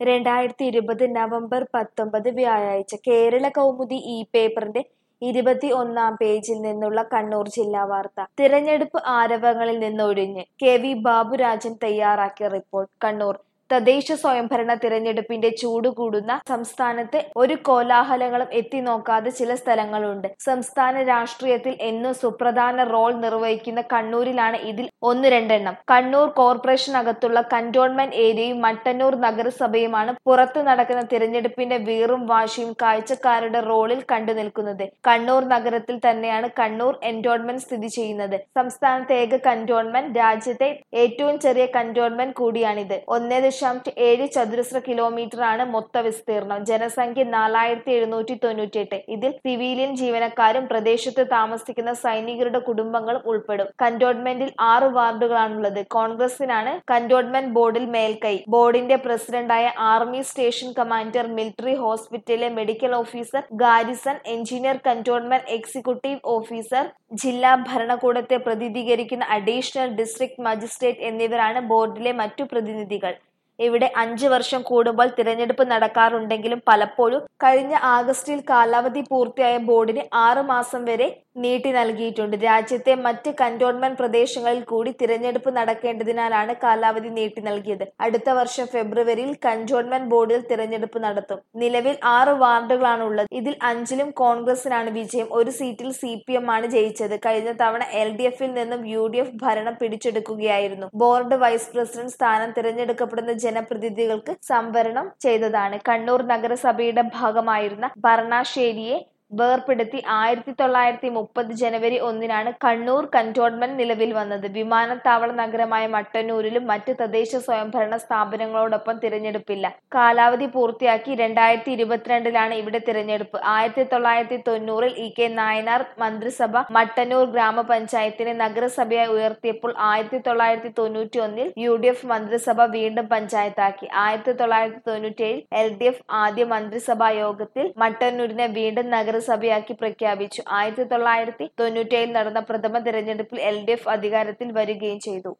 2020 November 19 വ്യാഴാഴ്ച കേരള കൗമുദി പേപ്പറിന്റെ 21-ാം പേജിൽ നിന്നുള്ള കണ്ണൂർ ജില്ലാ വാർത്ത. തിരഞ്ഞെടുപ്പ് ആരവങ്ങളിൽ നിന്നൊഴിഞ്ഞ് കെ.വി. ബാബുരാജൻ തയ്യാറാക്കിയ റിപ്പോർട്ട്. കണ്ണൂർ തദ്ദേശ സ്വയംഭരണ തിരഞ്ഞെടുപ്പിന്റെ ചൂട് കൂടുന്ന സംസ്ഥാനത്ത് ഒരു കോലാഹലങ്ങളും എത്തിനോക്കാത്ത ചില സ്ഥലങ്ങളുണ്ട്. സംസ്ഥാന രാഷ്ട്രീയത്തിൽ എന്നും സുപ്രധാന റോൾ നിർവഹിക്കുന്ന കണ്ണൂരിലാണ് ഇതിൽ ഒന്ന് രണ്ടെണ്ണം. കണ്ണൂർ കോർപ്പറേഷനകത്തുള്ള കന്റോൺമെന്റ് ഏരിയയും മട്ടന്നൂർ നഗരസഭയുമാണ് പുറത്തു നടക്കുന്ന തിരഞ്ഞെടുപ്പിന്റെ വീറും വാശിയും കാഴ്ചക്കാരുടെ റോളിൽ കണ്ടുനിൽക്കുന്നത്. കണ്ണൂർ നഗരത്തിൽ തന്നെയാണ് കണ്ണൂർ എൻടോൺമെന്റ് സ്ഥിതി ചെയ്യുന്നത്. സംസ്ഥാനത്തെ ഏക കന്റോൺമെന്റ്, രാജ്യത്തെ ഏറ്റവും ചെറിയ കന്റോൺമെന്റ് കൂടിയാണിത്. 1.7 ചതുരശ്ര കിലോമീറ്ററാണ് മൊത്ത വിസ്തീർണം. ജനസംഖ്യ 4798. ഇതിൽ സിവിലിയൻ ജീവനക്കാരും പ്രദേശത്ത് താമസിക്കുന്ന സൈനികരുടെ കുടുംബങ്ങളും ഉൾപ്പെടും. കന്റോൺമെന്റിൽ 6 വാർഡുകളാണുള്ളത്. കോൺഗ്രസിനാണ് കന്റോൺമെന്റ് ബോർഡിൽ മേൽക്കൈ. ബോർഡിന്റെ പ്രസിഡന്റായ ആർമി സ്റ്റേഷൻ കമാൻഡർ, മിലിറ്ററി ഹോസ്പിറ്റലിലെ medical officer, garrison engineer, cantonment executive officer, ജില്ലാ ഭരണകൂടത്തെ പ്രതിനിധീകരിക്കുന്ന അഡീഷണൽ ഡിസ്ട്രിക്ട് മജിസ്ട്രേറ്റ് എന്നിവരാണ് ബോർഡിലെ മറ്റു പ്രതിനിധികൾ. ഇവിടെ 5 വർഷം കൂടുമ്പോൾ തിരഞ്ഞെടുപ്പ് നടക്കാറുണ്ടെങ്കിലും പലപ്പോഴും കഴിഞ്ഞ ആഗസ്റ്റിൽ കാലാവധി പൂർത്തിയായ ബോർഡിന് 6 മാസം വരെ നീട്ടി നൽകിയിട്ടുണ്ട്. രാജ്യത്തെ മറ്റ് കന്റോൺമെന്റ് പ്രദേശങ്ങളിൽ കൂടി തിരഞ്ഞെടുപ്പ് നടക്കേണ്ടതിനാലാണ് കാലാവധി നീട്ടി നൽകിയത്. അടുത്ത വർഷം ഫെബ്രുവരിയിൽ കന്റോൺമെന്റ് ബോർഡിൽ തിരഞ്ഞെടുപ്പ് നടത്തും. നിലവിൽ 6 വാർഡുകളാണുള്ളത്. ഇതിൽ 5ലും കോൺഗ്രസിനാണ് വിജയം. ഒരു സീറ്റിൽ CPM ആണ് ജയിച്ചത്. കഴിഞ്ഞ തവണ LDF-ൽ നിന്നും UDF ഭരണം പിടിച്ചെടുക്കുകയായിരുന്നു. ബോർഡ് വൈസ് പ്രസിഡന്റ് സ്ഥാനം തിരഞ്ഞെടുക്കപ്പെടുന്ന ജനപ്രതിനിധികൾക്ക് സംവരണം ചെയ്തതാണ്. കണ്ണൂർ നഗരസഭയുടെ ഭാഗമായിരുന്ന ഭരണാശ്ശേരിയെ വേർപെടുത്തി 1930 ജനുവരി 1-നാണ് കണ്ണൂർ കന്റോൺമെന്റ് നിലവിൽ വന്നത്. വിമാനത്താവള നഗരമായ മട്ടന്നൂരിലും മറ്റ് തദ്ദേശ സ്വയംഭരണ സ്ഥാപനങ്ങളോടൊപ്പം തിരഞ്ഞെടുപ്പില്ല. കാലാവധി പൂർത്തിയാക്കി 2022-ലാണ് ഇവിടെ തിരഞ്ഞെടുപ്പ്. 1990-ൽ EK നായനാർ മന്ത്രിസഭ മട്ടന്നൂർ ഗ്രാമപഞ്ചായത്തിനെ നഗരസഭയായി ഉയർത്തിയപ്പോൾ 1991-ൽ UDF മന്ത്രിസഭ വീണ്ടും പഞ്ചായത്താക്കി. 1997-ൽ LDF ആദ്യ മന്ത്രിസഭാ യോഗത്തിൽ മട്ടന്നൂരിനെ വീണ്ടും നഗരസഭയാക്കി പ്രഖ്യാപിച്ചു. 1997-ൽ നടന്ന പ്രഥമ തിരഞ്ഞെടുപ്പിൽ LDF അധികാരത്തിൽ വരികയും ചെയ്തു.